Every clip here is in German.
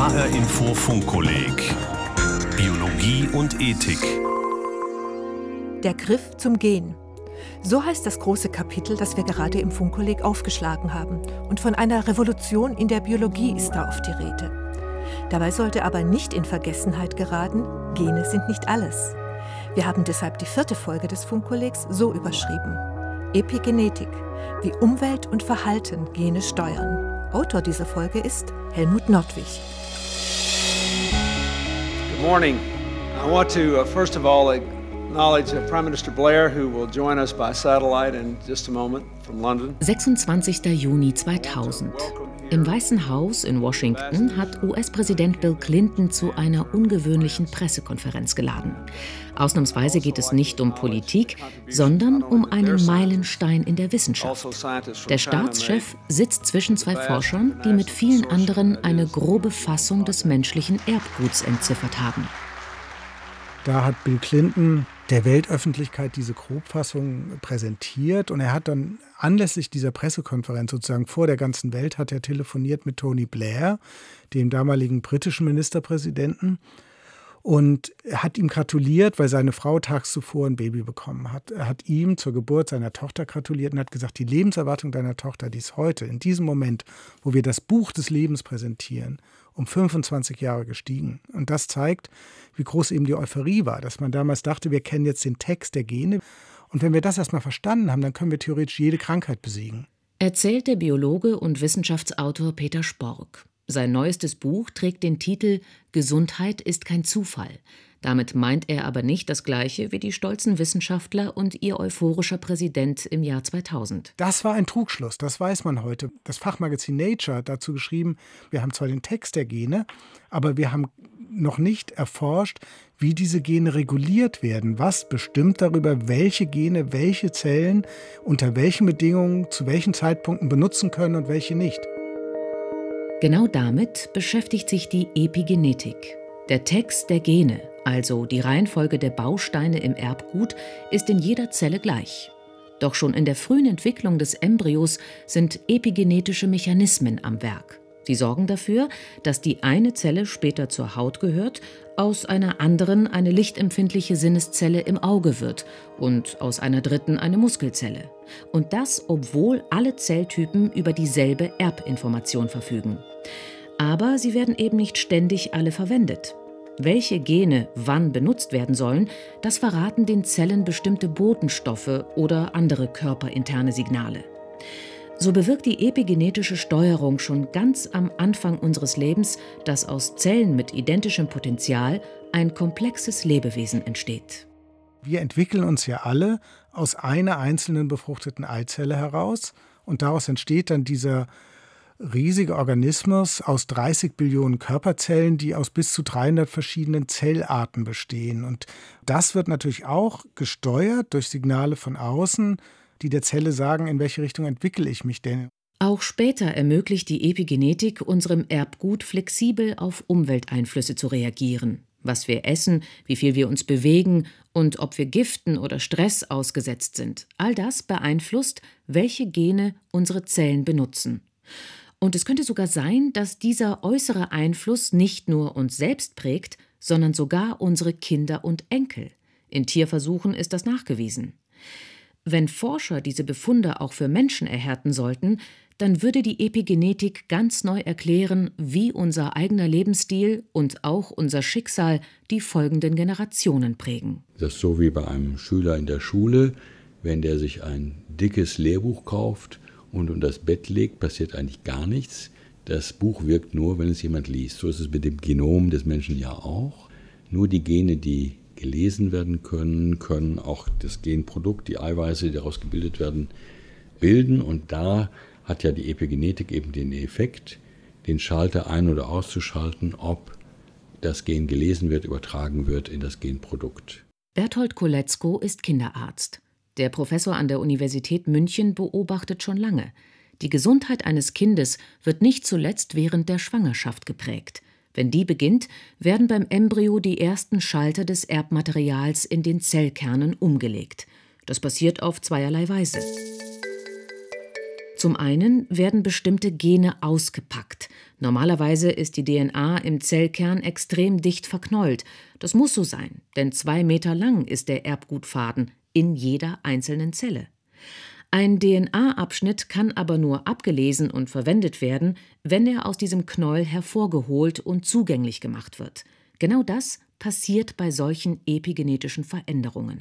HR Info Funkkolleg Biologie und Ethik. Der Griff zum Gen. So heißt das große Kapitel, das wir gerade im Funkkolleg aufgeschlagen haben. Und von einer Revolution in der Biologie ist da oft die Rede. Dabei sollte aber nicht in Vergessenheit geraten, Gene sind nicht alles. Wir haben deshalb die 4. Folge des Funkkollegs so überschrieben: Epigenetik, wie Umwelt und Verhalten Gene steuern. Autor dieser Folge ist Helmut Nordwig. Good morning. I want to first of all acknowledge Prime Minister Blair, who will join us by satellite in just a moment from London. 26. Juni 2000. Im Weißen Haus in Washington hat US-Präsident Bill Clinton zu einer ungewöhnlichen Pressekonferenz geladen. Ausnahmsweise geht es nicht um Politik, sondern um einen Meilenstein in der Wissenschaft. Der Staatschef sitzt zwischen zwei Forschern, die mit vielen anderen eine grobe Fassung des menschlichen Erbguts entziffert haben. Da hat Bill Clinton der Weltöffentlichkeit diese Grobfassung präsentiert und er hat dann anlässlich dieser Pressekonferenz sozusagen vor der ganzen Welt hat er telefoniert mit Tony Blair, dem damaligen britischen Ministerpräsidenten, und er hat ihm gratuliert, weil seine Frau tags zuvor ein Baby bekommen hat. Er hat ihm zur Geburt seiner Tochter gratuliert und hat gesagt, die Lebenserwartung deiner Tochter, die ist heute, in diesem Moment, wo wir das Buch des Lebens präsentieren, um 25 Jahre gestiegen. Und das zeigt, wie groß eben die Euphorie war, dass man damals dachte, wir kennen jetzt den Text der Gene. Und wenn wir das erstmal verstanden haben, dann können wir theoretisch jede Krankheit besiegen. Erzählt der Biologe und Wissenschaftsautor Peter Spork. Sein neuestes Buch trägt den Titel »Gesundheit ist kein Zufall«. Damit meint er aber nicht das Gleiche wie die stolzen Wissenschaftler und ihr euphorischer Präsident im Jahr 2000. Das war ein Trugschluss, das weiß man heute. Das Fachmagazin Nature hat dazu geschrieben, wir haben zwar den Text der Gene, aber wir haben noch nicht erforscht, wie diese Gene reguliert werden. Was bestimmt darüber, welche Gene, welche Zellen unter welchen Bedingungen, zu welchen Zeitpunkten benutzen können und welche nicht. Genau damit beschäftigt sich die Epigenetik. Der Text der Gene, also die Reihenfolge der Bausteine im Erbgut, ist in jeder Zelle gleich. Doch schon in der frühen Entwicklung des Embryos sind epigenetische Mechanismen am Werk. Sie sorgen dafür, dass die eine Zelle später zur Haut gehört, aus einer anderen eine lichtempfindliche Sinneszelle im Auge wird und aus einer dritten eine Muskelzelle. Und das, obwohl alle Zelltypen über dieselbe Erbinformation verfügen. Aber sie werden eben nicht ständig alle verwendet. Welche Gene wann benutzt werden sollen, das verraten den Zellen bestimmte Botenstoffe oder andere körperinterne Signale. So bewirkt die epigenetische Steuerung schon ganz am Anfang unseres Lebens, dass aus Zellen mit identischem Potenzial ein komplexes Lebewesen entsteht. Wir entwickeln uns ja alle aus einer einzelnen befruchteten Eizelle heraus und daraus entsteht dann dieser riesige Organismus aus 30 Billionen Körperzellen, die aus bis zu 300 verschiedenen Zellarten bestehen. Und das wird natürlich auch gesteuert durch Signale von außen, die der Zelle sagen, in welche Richtung entwickle ich mich denn. Auch später ermöglicht die Epigenetik unserem Erbgut flexibel auf Umwelteinflüsse zu reagieren. Was wir essen, wie viel wir uns bewegen und ob wir Giften oder Stress ausgesetzt sind. All das beeinflusst, welche Gene unsere Zellen benutzen. Und es könnte sogar sein, dass dieser äußere Einfluss nicht nur uns selbst prägt, sondern sogar unsere Kinder und Enkel. In Tierversuchen ist das nachgewiesen. Wenn Forscher diese Befunde auch für Menschen erhärten sollten, dann würde die Epigenetik ganz neu erklären, wie unser eigener Lebensstil und auch unser Schicksal die folgenden Generationen prägen. Das ist so wie bei einem Schüler in der Schule, wenn der sich ein dickes Lehrbuch kauft und unter das Bett legt, passiert eigentlich gar nichts. Das Buch wirkt nur, wenn es jemand liest. So ist es mit dem Genom des Menschen ja auch. Nur die Gene, die gelesen werden können, können auch das Genprodukt, die Eiweiße, die daraus gebildet werden, bilden. Und da hat ja die Epigenetik eben den Effekt, den Schalter ein- oder auszuschalten, ob das Gen gelesen wird, übertragen wird in das Genprodukt. Berthold Koletzko ist Kinderarzt. Der Professor an der Universität München beobachtet schon lange. Die Gesundheit eines Kindes wird nicht zuletzt während der Schwangerschaft geprägt. Wenn die beginnt, werden beim Embryo die ersten Schalter des Erbmaterials in den Zellkernen umgelegt. Das passiert auf zweierlei Weise. Zum einen werden bestimmte Gene ausgepackt, Normalerweise ist die DNA im Zellkern extrem dicht verknollt. Das muss so sein, denn 2 Meter lang ist der Erbgutfaden in jeder einzelnen Zelle. Ein DNA-Abschnitt kann aber nur abgelesen und verwendet werden, wenn er aus diesem Knäuel hervorgeholt und zugänglich gemacht wird. Genau das passiert bei solchen epigenetischen Veränderungen.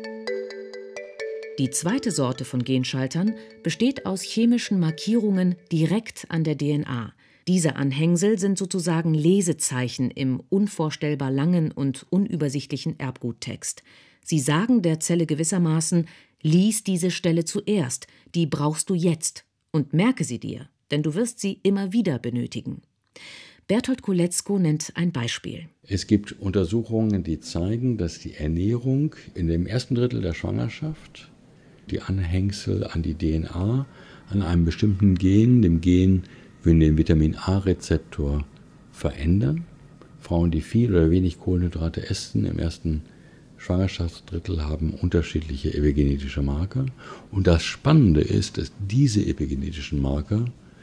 Die zweite Sorte von Genschaltern besteht aus chemischen Markierungen direkt an der DNA. Diese Anhängsel sind sozusagen Lesezeichen im unvorstellbar langen und unübersichtlichen Erbguttext. Sie sagen der Zelle gewissermaßen: Lies diese Stelle zuerst, die brauchst du jetzt, und merke sie dir, denn du wirst sie immer wieder benötigen. Bertolt Koletzko nennt ein Beispiel. Es gibt Untersuchungen, die zeigen, dass die Ernährung in dem ersten Drittel der Schwangerschaft die Anhängsel an die DNA, an einem bestimmten Gen, dem Gen für den Vitamin-A-Rezeptor, verändern. Frauen, die viel oder wenig Kohlenhydrate essen, im ersten Schwangerschaftsdrittel haben unterschiedliche epigenetische Marker. Und das Spannende ist, dass diese epigenetischen Marker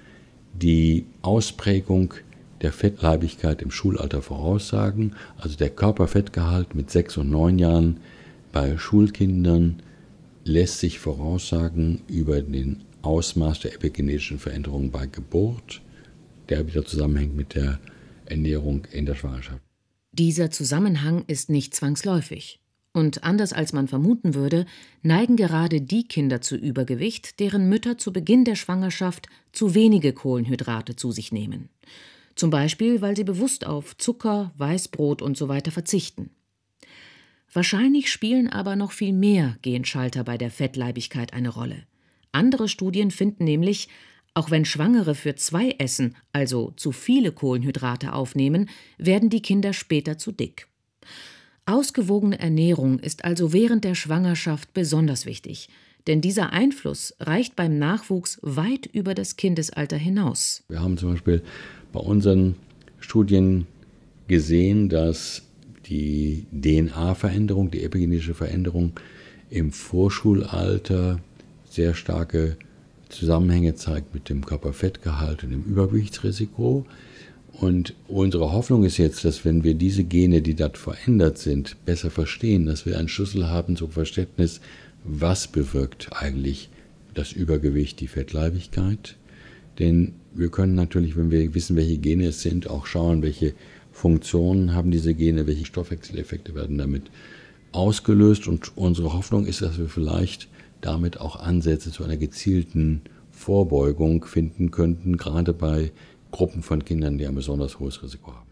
die Ausprägung der Fettleibigkeit im Schulalter voraussagen. Also der Körperfettgehalt mit 6 und 9 Jahren bei Schulkindern lässt sich voraussagen über den Ausmaß der epigenetischen Veränderungen bei Geburt, der wieder zusammenhängt mit der Ernährung in der Schwangerschaft. Dieser Zusammenhang ist nicht zwangsläufig. Und anders als man vermuten würde, neigen gerade die Kinder zu Übergewicht, deren Mütter zu Beginn der Schwangerschaft zu wenige Kohlenhydrate zu sich nehmen. Zum Beispiel, weil sie bewusst auf Zucker, Weißbrot usw. verzichten. Wahrscheinlich spielen aber noch viel mehr Genschalter bei der Fettleibigkeit eine Rolle. Andere Studien finden nämlich, auch wenn Schwangere für 2 essen, also zu viele Kohlenhydrate aufnehmen, werden die Kinder später zu dick. Ausgewogene Ernährung ist also während der Schwangerschaft besonders wichtig, denn dieser Einfluss reicht beim Nachwuchs weit über das Kindesalter hinaus. Wir haben zum Beispiel bei unseren Studien gesehen, dass die DNA-Veränderung, die epigenetische Veränderung im Vorschulalter sehr starke Zusammenhänge zeigt mit dem Körperfettgehalt und dem Übergewichtsrisiko. Und unsere Hoffnung ist jetzt, dass wenn wir diese Gene, die dort verändert sind, besser verstehen, dass wir einen Schlüssel haben zum Verständnis, was bewirkt eigentlich das Übergewicht, die Fettleibigkeit. Denn wir können natürlich, wenn wir wissen, welche Gene es sind, auch schauen, welche Funktionen haben diese Gene, welche Stoffwechseleffekte werden damit ausgelöst. Und unsere Hoffnung ist, dass wir vielleicht damit auch Ansätze zu einer gezielten Vorbeugung finden könnten, gerade bei Gruppen von Kindern, die ein besonders hohes Risiko haben.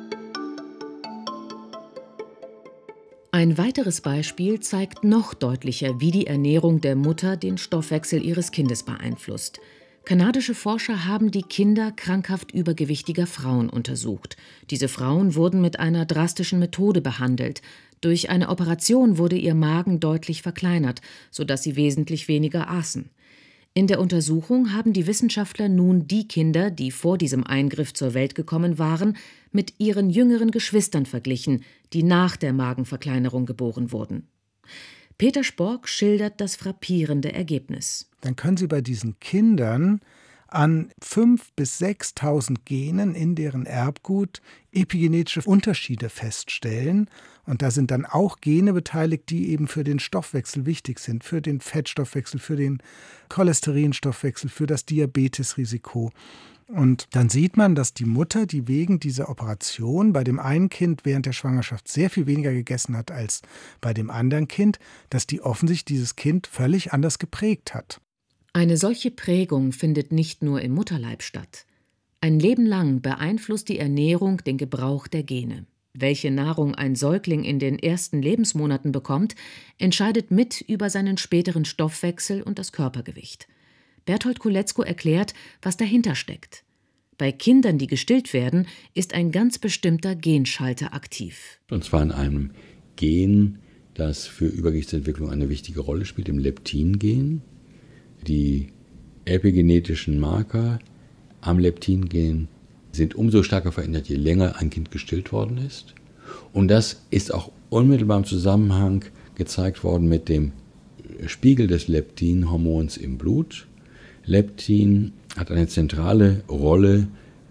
Ein weiteres Beispiel zeigt noch deutlicher, wie die Ernährung der Mutter den Stoffwechsel ihres Kindes beeinflusst. Kanadische Forscher haben die Kinder krankhaft übergewichtiger Frauen untersucht. Diese Frauen wurden mit einer drastischen Methode behandelt. Durch eine Operation wurde ihr Magen deutlich verkleinert, sodass sie wesentlich weniger aßen. In der Untersuchung haben die Wissenschaftler nun die Kinder, die vor diesem Eingriff zur Welt gekommen waren, mit ihren jüngeren Geschwistern verglichen, die nach der Magenverkleinerung geboren wurden. Peter Spork schildert das frappierende Ergebnis. Dann können Sie bei diesen Kindern an 5.000 bis 6.000 Genen in deren Erbgut epigenetische Unterschiede feststellen. Und da sind dann auch Gene beteiligt, die eben für den Stoffwechsel wichtig sind, für den Fettstoffwechsel, für den Cholesterinstoffwechsel, für das Diabetesrisiko. Und dann sieht man, dass die Mutter, die wegen dieser Operation bei dem einen Kind während der Schwangerschaft sehr viel weniger gegessen hat als bei dem anderen Kind, dass die offensichtlich dieses Kind völlig anders geprägt hat. Eine solche Prägung findet nicht nur im Mutterleib statt. Ein Leben lang beeinflusst die Ernährung den Gebrauch der Gene. Welche Nahrung ein Säugling in den ersten Lebensmonaten bekommt, entscheidet mit über seinen späteren Stoffwechsel und das Körpergewicht. Bertolt Koletzko erklärt, was dahinter steckt. Bei Kindern, die gestillt werden, ist ein ganz bestimmter Genschalter aktiv. Und zwar in einem Gen, das für Übergewichtsentwicklung eine wichtige Rolle spielt, dem Leptin-Gen. Die epigenetischen Marker am Leptin-Gen sind umso stärker verändert, je länger ein Kind gestillt worden ist. Und das ist auch unmittelbar im Zusammenhang gezeigt worden mit dem Spiegel des Leptin-Hormons im Blut. Leptin hat eine zentrale Rolle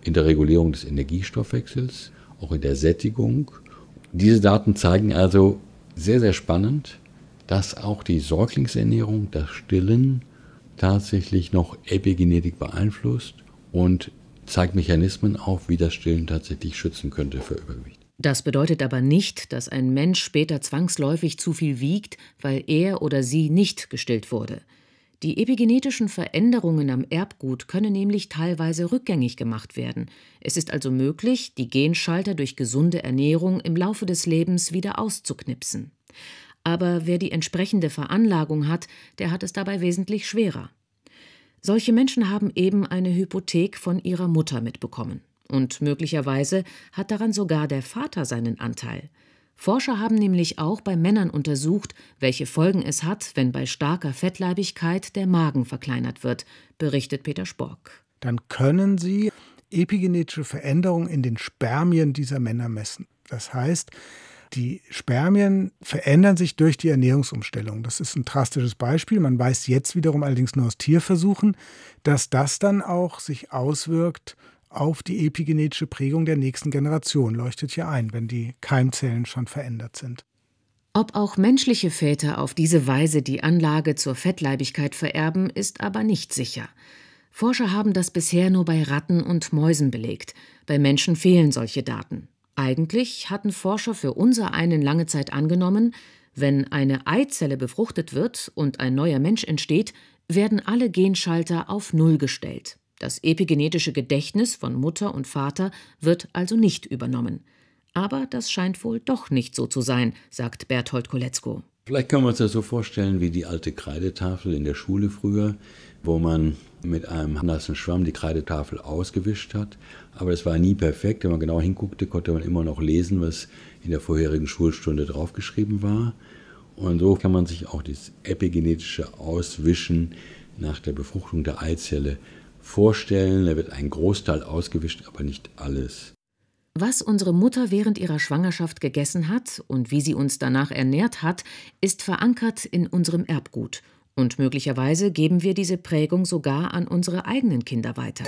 in der Regulierung des Energiestoffwechsels, auch in der Sättigung. Diese Daten zeigen also sehr, sehr spannend, dass auch die Säuglingsernährung, das Stillen, tatsächlich noch Epigenetik beeinflusst und zeigt Mechanismen auf, wie das Stillen tatsächlich schützen könnte vor Übergewicht. Das bedeutet aber nicht, dass ein Mensch später zwangsläufig zu viel wiegt, weil er oder sie nicht gestillt wurde. Die epigenetischen Veränderungen am Erbgut können nämlich teilweise rückgängig gemacht werden. Es ist also möglich, die Genschalter durch gesunde Ernährung im Laufe des Lebens wieder auszuknipsen. Aber wer die entsprechende Veranlagung hat, der hat es dabei wesentlich schwerer. Solche Menschen haben eben eine Hypothek von ihrer Mutter mitbekommen. Und möglicherweise hat daran sogar der Vater seinen Anteil. Forscher haben nämlich auch bei Männern untersucht, welche Folgen es hat, wenn bei starker Fettleibigkeit der Magen verkleinert wird, berichtet Peter Spork. Dann können sie epigenetische Veränderungen in den Spermien dieser Männer messen. Das heißt, die Spermien verändern sich durch die Ernährungsumstellung. Das ist ein drastisches Beispiel. Man weiß jetzt wiederum allerdings nur aus Tierversuchen, dass das dann auch sich auswirkt auf die epigenetische Prägung der nächsten Generation. Leuchtet hier ein, wenn die Keimzellen schon verändert sind. Ob auch menschliche Väter auf diese Weise die Anlage zur Fettleibigkeit vererben, ist aber nicht sicher. Forscher haben das bisher nur bei Ratten und Mäusen belegt. Bei Menschen fehlen solche Daten. Eigentlich hatten Forscher für unsereinen lange Zeit angenommen, wenn eine Eizelle befruchtet wird und ein neuer Mensch entsteht, werden alle Genschalter auf Null gestellt. Das epigenetische Gedächtnis von Mutter und Vater wird also nicht übernommen. Aber das scheint wohl doch nicht so zu sein, sagt Berthold Koletzko. Vielleicht können wir uns das so vorstellen wie die alte Kreidetafel in der Schule früher, wo man mit einem nassen Schwamm die Kreidetafel ausgewischt hat. Aber es war nie perfekt. Wenn man genau hinguckte, konnte man immer noch lesen, was in der vorherigen Schulstunde draufgeschrieben war. Und so kann man sich auch das epigenetische Auswischen nach der Befruchtung der Eizelle vorstellen. Da wird ein Großteil ausgewischt, aber nicht alles. Was unsere Mutter während ihrer Schwangerschaft gegessen hat und wie sie uns danach ernährt hat, ist verankert in unserem Erbgut. Und möglicherweise geben wir diese Prägung sogar an unsere eigenen Kinder weiter.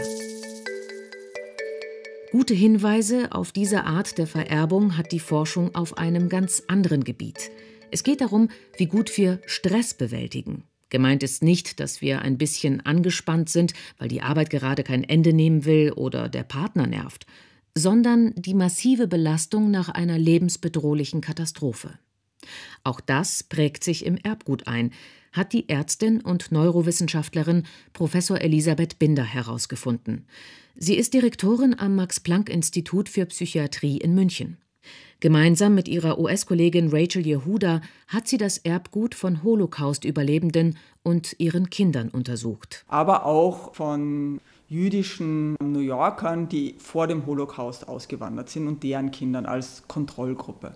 Gute Hinweise auf diese Art der Vererbung hat die Forschung auf einem ganz anderen Gebiet. Es geht darum, wie gut wir Stress bewältigen. Gemeint ist nicht, dass wir ein bisschen angespannt sind, weil die Arbeit gerade kein Ende nehmen will oder der Partner nervt, sondern die massive Belastung nach einer lebensbedrohlichen Katastrophe. Auch das prägt sich im Erbgut ein, hat die Ärztin und Neurowissenschaftlerin Professor Elisabeth Binder herausgefunden. Sie ist Direktorin am Max-Planck-Institut für Psychiatrie in München. Gemeinsam mit ihrer US-Kollegin Rachel Yehuda hat sie das Erbgut von Holocaust-Überlebenden und ihren Kindern untersucht. Aber auch von jüdischen New Yorkern, die vor dem Holocaust ausgewandert sind und deren Kindern als Kontrollgruppe.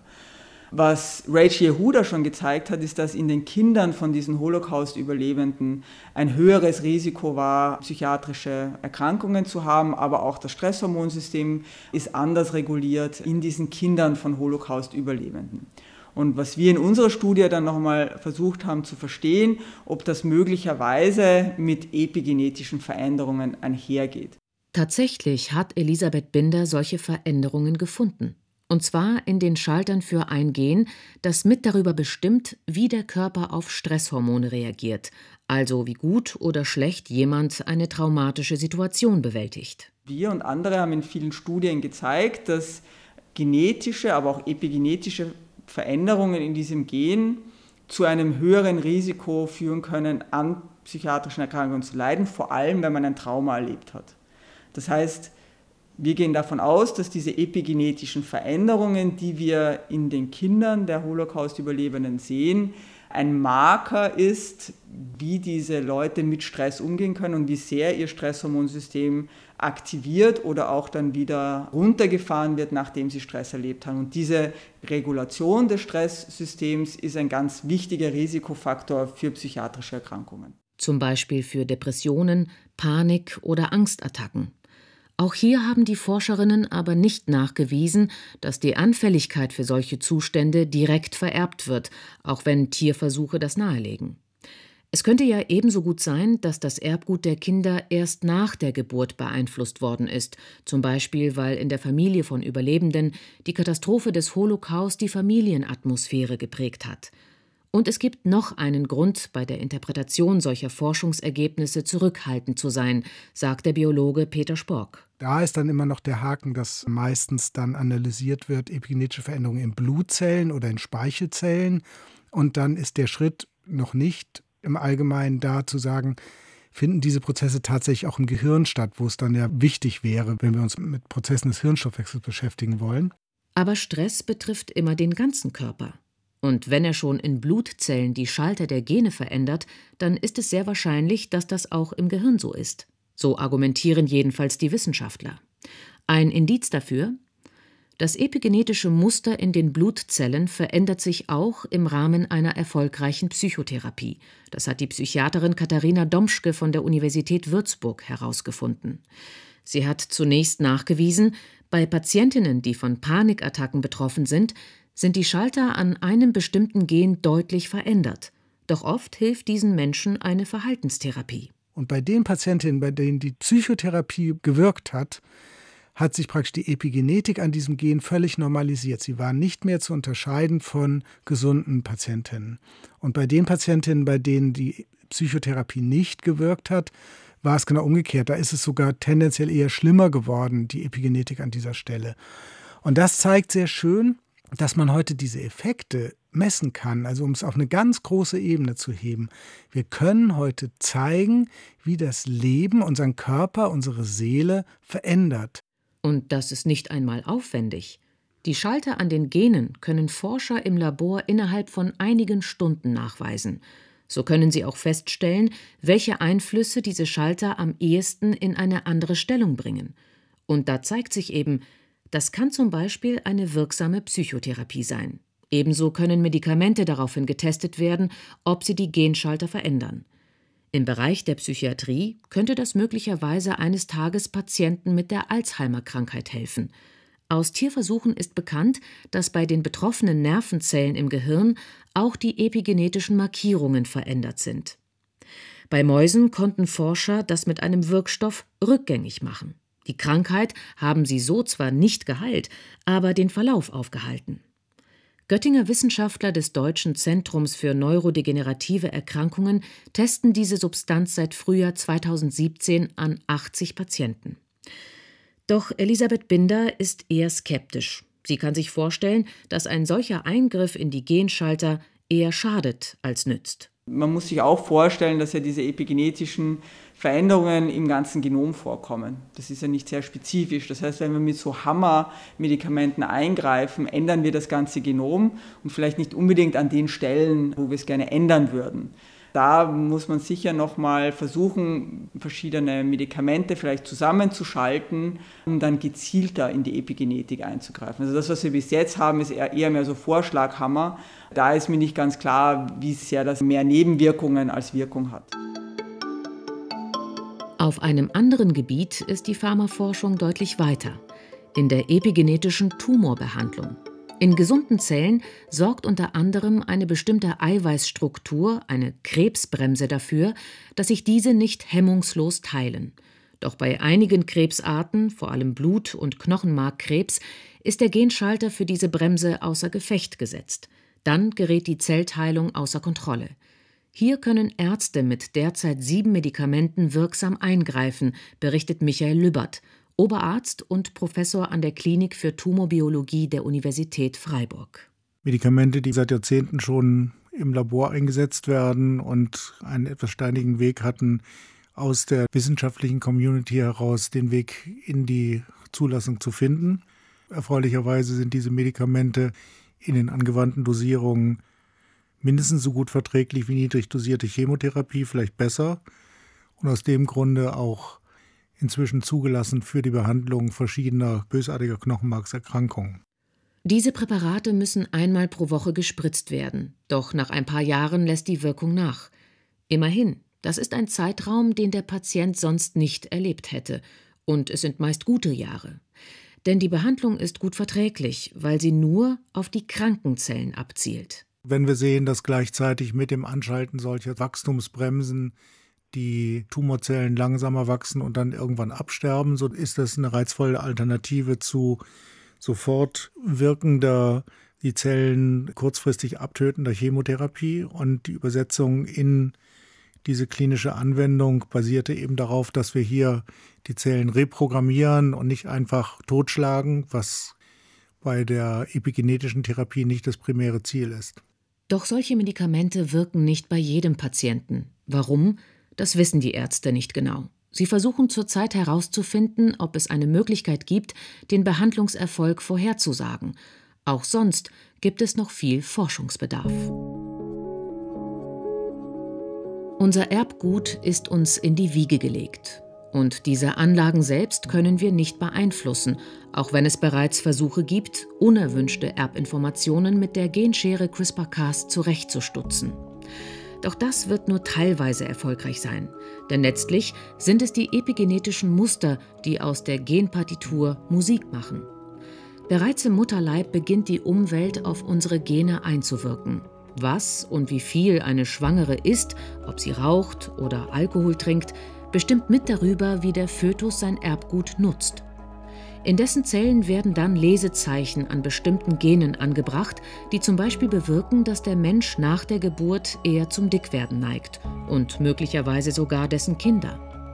Was Rachel Yehuda schon gezeigt hat, ist, dass in den Kindern von diesen Holocaust-Überlebenden ein höheres Risiko war, psychiatrische Erkrankungen zu haben, aber auch das Stresshormonsystem ist anders reguliert in diesen Kindern von Holocaust-Überlebenden. Und was wir in unserer Studie dann nochmal versucht haben zu verstehen, ob das möglicherweise mit epigenetischen Veränderungen einhergeht. Tatsächlich hat Elisabeth Binder solche Veränderungen gefunden. Und zwar in den Schaltern für ein Gen, das mit darüber bestimmt, wie der Körper auf Stresshormone reagiert, also wie gut oder schlecht jemand eine traumatische Situation bewältigt. Wir und andere haben in vielen Studien gezeigt, dass genetische, aber auch epigenetische Veränderungen in diesem Gen zu einem höheren Risiko führen können, an psychiatrischen Erkrankungen zu leiden, vor allem wenn man ein Trauma erlebt hat. Das heißt, wir gehen davon aus, dass diese epigenetischen Veränderungen, die wir in den Kindern der Holocaust-Überlebenden sehen, ein Marker ist, wie diese Leute mit Stress umgehen können und wie sehr ihr Stresshormonsystem aktiviert oder auch dann wieder runtergefahren wird, nachdem sie Stress erlebt haben. Und diese Regulation des Stresssystems ist ein ganz wichtiger Risikofaktor für psychiatrische Erkrankungen. Zum Beispiel für Depressionen, Panik oder Angstattacken. Auch hier haben die Forscherinnen aber nicht nachgewiesen, dass die Anfälligkeit für solche Zustände direkt vererbt wird, auch wenn Tierversuche das nahelegen. Es könnte ja ebenso gut sein, dass das Erbgut der Kinder erst nach der Geburt beeinflusst worden ist, zum Beispiel weil in der Familie von Überlebenden die Katastrophe des Holocaust die Familienatmosphäre geprägt hat. Und es gibt noch einen Grund, bei der Interpretation solcher Forschungsergebnisse zurückhaltend zu sein, sagt der Biologe Peter Spork. Da ist dann immer noch der Haken, dass meistens dann analysiert wird, epigenetische Veränderungen in Blutzellen oder in Speichelzellen. Und dann ist der Schritt noch nicht im Allgemeinen da zu sagen, finden diese Prozesse tatsächlich auch im Gehirn statt, wo es dann ja wichtig wäre, wenn wir uns mit Prozessen des Hirnstoffwechsels beschäftigen wollen. Aber Stress betrifft immer den ganzen Körper. Und wenn er schon in Blutzellen die Schalter der Gene verändert, dann ist es sehr wahrscheinlich, dass das auch im Gehirn so ist. So argumentieren jedenfalls die Wissenschaftler. Ein Indiz dafür: Das epigenetische Muster in den Blutzellen verändert sich auch im Rahmen einer erfolgreichen Psychotherapie. Das hat die Psychiaterin Katharina Domschke von der Universität Würzburg herausgefunden. Sie hat zunächst nachgewiesen, bei Patientinnen, die von Panikattacken betroffen sind die Schalter an einem bestimmten Gen deutlich verändert. Doch oft hilft diesen Menschen eine Verhaltenstherapie. Und bei den Patientinnen, bei denen die Psychotherapie gewirkt hat, hat sich praktisch die Epigenetik an diesem Gen völlig normalisiert. Sie waren nicht mehr zu unterscheiden von gesunden Patientinnen. Und bei den Patientinnen, bei denen die Psychotherapie nicht gewirkt hat, war es genau umgekehrt. Da ist es sogar tendenziell eher schlimmer geworden, die Epigenetik an dieser Stelle. Und das zeigt sehr schön, dass man heute diese Effekte messen kann, also um es auf eine ganz große Ebene zu heben. Wir können heute zeigen, wie das Leben unseren Körper, unsere Seele verändert. Und das ist nicht einmal aufwendig. Die Schalter an den Genen können Forscher im Labor innerhalb von einigen Stunden nachweisen. So können sie auch feststellen, welche Einflüsse diese Schalter am ehesten in eine andere Stellung bringen. Und da zeigt sich eben, das kann zum Beispiel eine wirksame Psychotherapie sein. Ebenso können Medikamente daraufhin getestet werden, ob sie die Genschalter verändern. Im Bereich der Psychiatrie könnte das möglicherweise eines Tages Patienten mit der Alzheimer-Krankheit helfen. Aus Tierversuchen ist bekannt, dass bei den betroffenen Nervenzellen im Gehirn auch die epigenetischen Markierungen verändert sind. Bei Mäusen konnten Forscher das mit einem Wirkstoff rückgängig machen. Die Krankheit haben sie so zwar nicht geheilt, aber den Verlauf aufgehalten. Göttinger Wissenschaftler des Deutschen Zentrums für neurodegenerative Erkrankungen testen diese Substanz seit Frühjahr 2017 an 80 Patienten. Doch Elisabeth Binder ist eher skeptisch. Sie kann sich vorstellen, dass ein solcher Eingriff in die Genschalter eher schadet als nützt. Man muss sich auch vorstellen, dass ja diese epigenetischen Veränderungen im ganzen Genom vorkommen. Das ist ja nicht sehr spezifisch. Das heißt, wenn wir mit so Hammer-Medikamenten eingreifen, ändern wir das ganze Genom und vielleicht nicht unbedingt an den Stellen, wo wir es gerne ändern würden. Da muss man sicher nochmal versuchen, verschiedene Medikamente vielleicht zusammenzuschalten, um dann gezielter in die Epigenetik einzugreifen. Also das, was wir bis jetzt haben, ist eher mehr so Vorschlaghammer. Da ist mir nicht ganz klar, wie sehr das mehr Nebenwirkungen als Wirkung hat. Auf einem anderen Gebiet ist die Pharmaforschung deutlich weiter, in der epigenetischen Tumorbehandlung. In gesunden Zellen sorgt unter anderem eine bestimmte Eiweißstruktur, eine Krebsbremse dafür, dass sich diese nicht hemmungslos teilen. Doch bei einigen Krebsarten, vor allem Blut- und Knochenmarkkrebs, ist der Genschalter für diese Bremse außer Gefecht gesetzt. Dann gerät die Zellteilung außer Kontrolle. Hier können Ärzte mit derzeit 7 Medikamenten wirksam eingreifen, berichtet Michael Lübbert, Oberarzt und Professor an der Klinik für Tumorbiologie der Universität Freiburg. Medikamente, die seit Jahrzehnten schon im Labor eingesetzt werden und einen etwas steinigen Weg hatten, aus der wissenschaftlichen Community heraus den Weg in die Zulassung zu finden. Erfreulicherweise sind diese Medikamente in den angewandten Dosierungen mindestens so gut verträglich wie niedrig dosierte Chemotherapie, vielleicht besser. Und aus dem Grunde auch inzwischen zugelassen für die Behandlung verschiedener bösartiger Knochenmarkserkrankungen. Diese Präparate müssen einmal pro Woche gespritzt werden. Doch nach ein paar Jahren lässt die Wirkung nach. Immerhin, das ist ein Zeitraum, den der Patient sonst nicht erlebt hätte. Und es sind meist gute Jahre. Denn die Behandlung ist gut verträglich, weil sie nur auf die kranken Zellen abzielt. Wenn wir sehen, dass gleichzeitig mit dem Anschalten solcher Wachstumsbremsen die Tumorzellen langsamer wachsen und dann irgendwann absterben, so ist das eine reizvolle Alternative zu sofort wirkender, die Zellen kurzfristig abtötender Chemotherapie. Und die Übersetzung in diese klinische Anwendung basierte eben darauf, dass wir hier die Zellen reprogrammieren und nicht einfach totschlagen, was bei der epigenetischen Therapie nicht das primäre Ziel ist. Doch solche Medikamente wirken nicht bei jedem Patienten. Warum? Das wissen die Ärzte nicht genau. Sie versuchen zurzeit herauszufinden, ob es eine Möglichkeit gibt, den Behandlungserfolg vorherzusagen. Auch sonst gibt es noch viel Forschungsbedarf. Unser Erbgut ist uns in die Wiege gelegt. Und diese Anlagen selbst können wir nicht beeinflussen, auch wenn es bereits Versuche gibt, unerwünschte Erbinformationen mit der Genschere CRISPR-Cas zurechtzustutzen. Doch das wird nur teilweise erfolgreich sein, denn letztlich sind es die epigenetischen Muster, die aus der Genpartitur Musik machen. Bereits im Mutterleib beginnt die Umwelt auf unsere Gene einzuwirken. Was und wie viel eine Schwangere isst, ob sie raucht oder Alkohol trinkt, bestimmt mit darüber, wie der Fötus sein Erbgut nutzt. In dessen Zellen werden dann Lesezeichen an bestimmten Genen angebracht, die zum Beispiel bewirken, dass der Mensch nach der Geburt eher zum Dickwerden neigt und möglicherweise sogar dessen Kinder.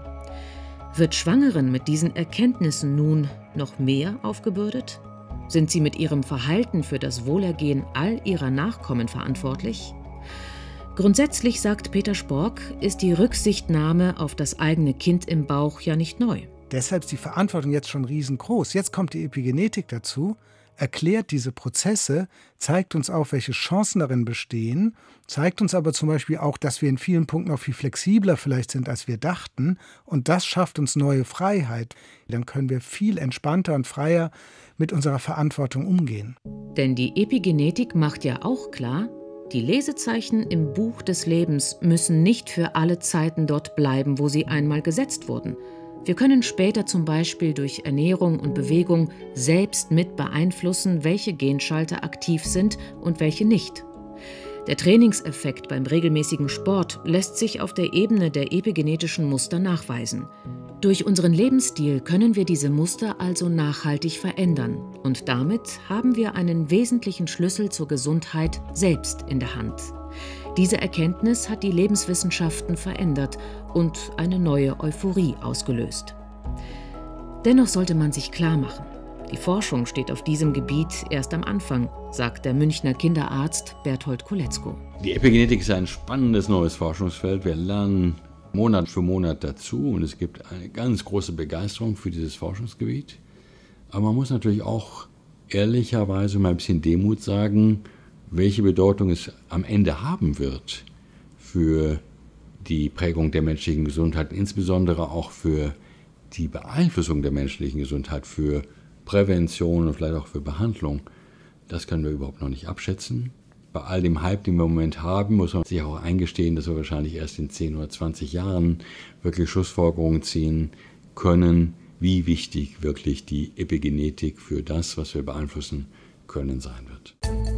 Wird Schwangeren mit diesen Erkenntnissen nun noch mehr aufgebürdet? Sind sie mit ihrem Verhalten für das Wohlergehen all ihrer Nachkommen verantwortlich? Grundsätzlich, sagt Peter Spork, ist die Rücksichtnahme auf das eigene Kind im Bauch ja nicht neu. Deshalb ist die Verantwortung jetzt schon riesengroß. Jetzt kommt die Epigenetik dazu, erklärt diese Prozesse, zeigt uns auf, welche Chancen darin bestehen, zeigt uns aber zum Beispiel auch, dass wir in vielen Punkten auch viel flexibler vielleicht sind, als wir dachten. Und das schafft uns neue Freiheit. Dann können wir viel entspannter und freier mit unserer Verantwortung umgehen. Denn die Epigenetik macht ja auch klar, die Lesezeichen im Buch des Lebens müssen nicht für alle Zeiten dort bleiben, wo sie einmal gesetzt wurden. Wir können später zum Beispiel durch Ernährung und Bewegung selbst mit beeinflussen, welche Genschalter aktiv sind und welche nicht. Der Trainingseffekt beim regelmäßigen Sport lässt sich auf der Ebene der epigenetischen Muster nachweisen. Durch unseren Lebensstil können wir diese Muster also nachhaltig verändern. Und damit haben wir einen wesentlichen Schlüssel zur Gesundheit selbst in der Hand. Diese Erkenntnis hat die Lebenswissenschaften verändert und eine neue Euphorie ausgelöst. Dennoch sollte man sich klar machen, die Forschung steht auf diesem Gebiet erst am Anfang, sagt der Münchner Kinderarzt Berthold Koletzko. Die Epigenetik ist ein spannendes neues Forschungsfeld. Wir lernen Monat für Monat dazu und es gibt eine ganz große Begeisterung für dieses Forschungsgebiet. Aber man muss natürlich auch ehrlicherweise mal ein bisschen Demut sagen, welche Bedeutung es am Ende haben wird für die Prägung der menschlichen Gesundheit, insbesondere auch für die Beeinflussung der menschlichen Gesundheit, für Prävention und vielleicht auch für Behandlung. Das können wir überhaupt noch nicht abschätzen. Bei all dem Hype, den wir im Moment haben, muss man sich auch eingestehen, dass wir wahrscheinlich erst in 10 oder 20 Jahren wirklich Schlussfolgerungen ziehen können, wie wichtig wirklich die Epigenetik für das, was wir beeinflussen können, sein wird.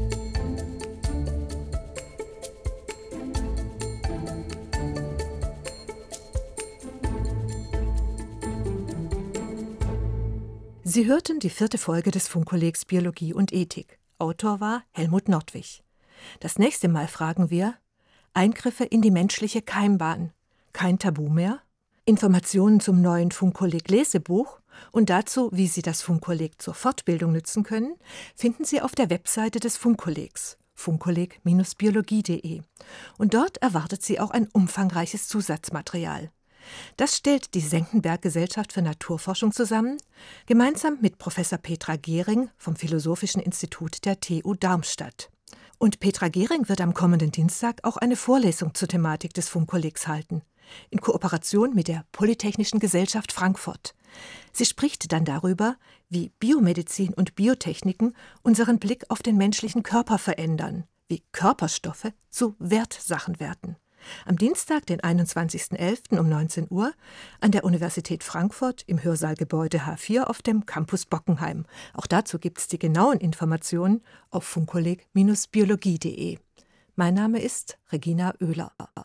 Sie hörten die 4. Folge des Funkkollegs Biologie und Ethik. Autor war Helmut Nordwig. Das nächste Mal fragen wir: Eingriffe in die menschliche Keimbahn. Kein Tabu mehr? Informationen zum neuen Funkkolleg Lesebuch und dazu, wie Sie das Funkkolleg zur Fortbildung nützen können, finden Sie auf der Webseite des Funkkollegs, funkkolleg-biologie.de. Und dort erwartet Sie auch ein umfangreiches Zusatzmaterial. Das stellt die Senckenberg-Gesellschaft für Naturforschung zusammen, gemeinsam mit Professor Petra Gehring vom Philosophischen Institut der TU Darmstadt. Und Petra Gehring wird am kommenden Dienstag auch eine Vorlesung zur Thematik des Funkkollegs halten, in Kooperation mit der Polytechnischen Gesellschaft Frankfurt. Sie spricht dann darüber, wie Biomedizin und Biotechniken unseren Blick auf den menschlichen Körper verändern, wie Körperstoffe zu Wertsachen werden. Am Dienstag, den 21.11. um 19 Uhr an der Universität Frankfurt im Hörsaalgebäude H4 auf dem Campus Bockenheim. Auch dazu gibt es die genauen Informationen auf funkkolleg-biologie.de. Mein Name ist Regina Oehler.